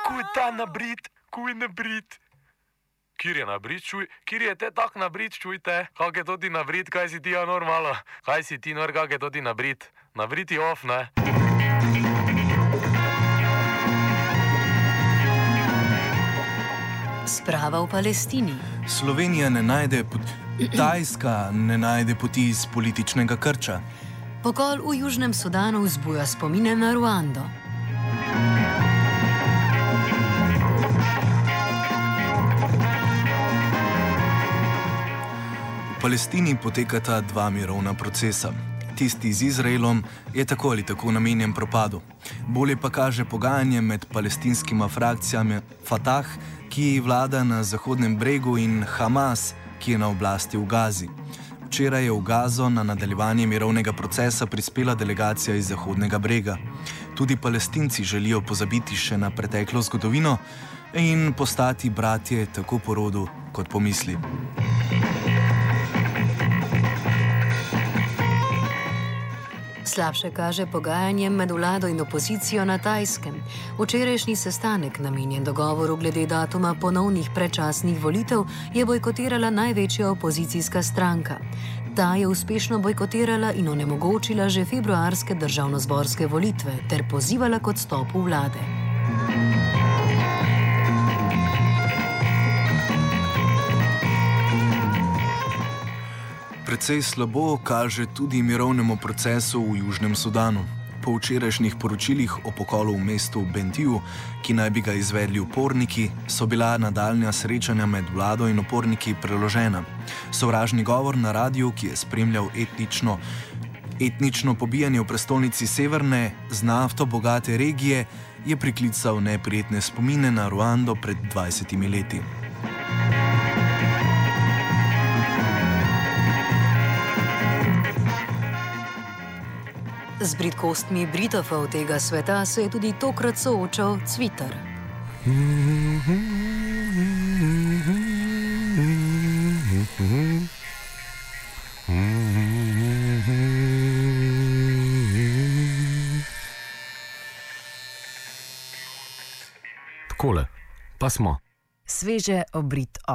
Kuj ta nabrit, kuj nabrit. Kjer je nabrit, čuj? Kjer je te tak nabrit, čujte? Kak je to ti nabrit, kaj si ti normalno? Kaj si ti nor, kak je to ti nabrit? Nabrit je off, ne? Sprava v Palestini. Slovenija ne najde Tajska ne najde poti iz političnega krča. Pokol v Južnem Sudanu vzbuja spomine na Ruando. V Palestini potekata dva mirovna procesa. Tisti z Izraelom je tako ali tako namenjen propadu. Bolje pa kaže pogajanje med palestinskima frakcijami Fatah, ki vlada na Zahodnem bregu, in Hamas, ki je na oblasti v Gazi. Včeraj je v Gazo na nadaljevanje mirovnega procesa prispela delegacija iz Zahodnega brega. Tudi Palestinci želijo pozabiti še na preteklo zgodovino in postati bratje tako po rodu kot po misli. Slabše kaže pogajanje med vlado in opozicijo na Tajskem. Včerajšnji sestanek, namenjen dogovoru glede datuma ponovnih predčasnih volitev, je bojkotirala največja opozicijska stranka. Ta je uspešno bojkotirala in onemogočila že februarske državnozborske volitve ter pozivala k odstopu vlade. Precej slabo kaže tudi mirovnemu procesu v Južnem Sudanu. Po včerajšnjih poročilih o pokolu v mestu Bentiju, ki naj bi ga izvedli uporniki, so bila nadaljnja srečanja med vlado in uporniki preložena. Sovražni govor na radiju, ki je spremljal etnično pobijanje v prestolnici severne, z nafto bogate regije, je priklical neprijetne spomine na Ruando pred 20 leti. Z bridkostmi Britofov tega sveta se je tudi tokrat soočal Cvitar. Takole, pa smo. Sveže obrit